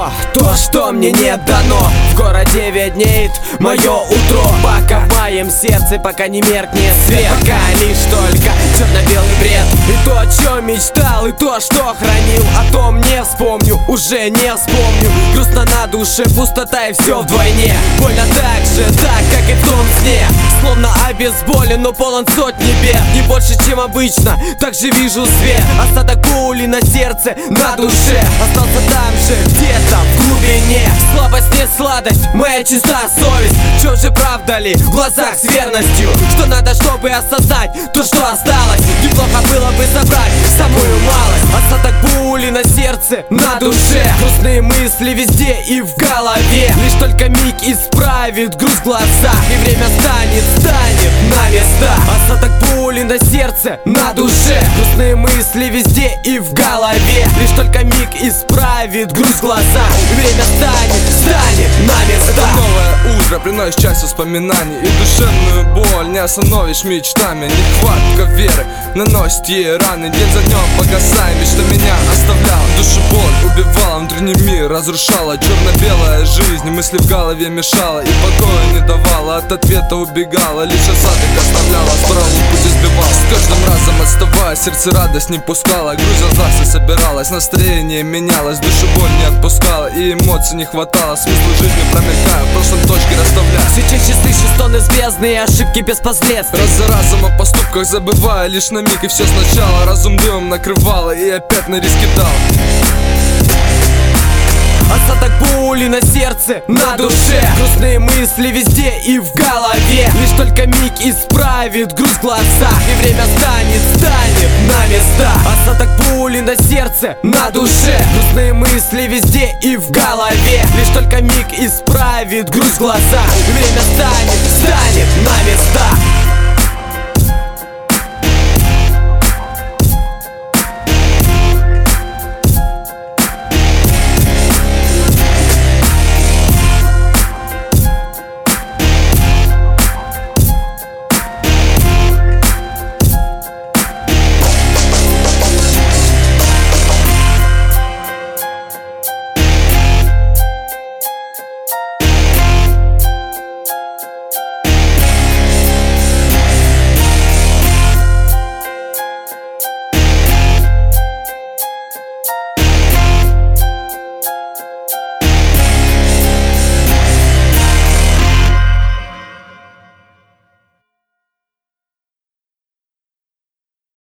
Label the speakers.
Speaker 1: то, что мне не дано. В городе виднеет мое утро. Пока в моем сердце, пока не меркнет свет, пока лишь только черно-белый бред. И то, о чем мечтал, и то, что хранил, о том не вспомню, уже не вспомню. Грустно на душе, пустота и все вдвойне. Больно так же, так, как и в том сне. Словно обезболен, но полон сотни бед. Не больше, чем обычно, так же вижу свет. Остаток боли на сердце, на душе остался там же, где-то в глубине. Слабость, не сладость, моя чистая совесть. В чем же правда ли в глазах с верностью? Что надо, чтобы осознать то, что осталось? Неплохо было бы забрать самую малость. Остаток боли на сердце, на душе. Грустные мысли везде и в голове. Лишь только миг исправит грусть в глазах, и время станет на места. Остаток боли на сердце, на душе. Грустные мысли везде и в голове. Лишь только миг исправит грусть в глазах, и время станет на места.
Speaker 2: Это новое утро, приносит часть воспоминаний. И душевную боль не остановишь мечтами. Нехватка веры наносит ей раны. День за днем погасая, мечта меня оставляла. Душу боль убивала, внутренний мир разрушала. Черно-белая жизнь, мысли в голове мешала и покоя не давала, от ответа убегала. Лишь осадок оставляла, с правым пути сбивала. С каждым разом отставая, сердце радость не пускала. Грусть в глазах собиралась, настроение менялось. Душу боль не отпускала и эмоций не хватало. Смысл жизни промелькая, в прошлом точки расставляя.
Speaker 1: Все чаще слышу стоны звездные, ошибки без последствий.
Speaker 2: Раз за разом о поступках забывая лишь на миг. И все сначала разум дымом накрывало и опять на риски дал.
Speaker 1: Остаток боли на сердце, на душе. Грустные мысли везде и в голове. Лишь только миг исправит грусть в глазах, и время станет на места. Остаток боли на сердце, на душе. Грустные мысли везде и в голове. Лишь только миг исправит грусть в глазах, и время станет на места.